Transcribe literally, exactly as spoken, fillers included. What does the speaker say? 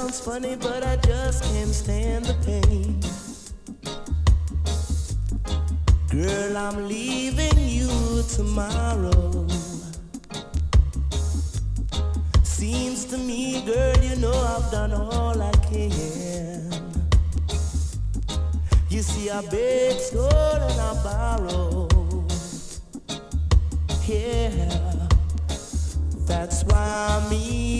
sounds funny, but I just can't stand the pain. Girl, I'm leaving you tomorrow. Seems to me, girl, you know I've done all I can. You see, I beg, stole, and I borrow. Yeah, that's why I'm here.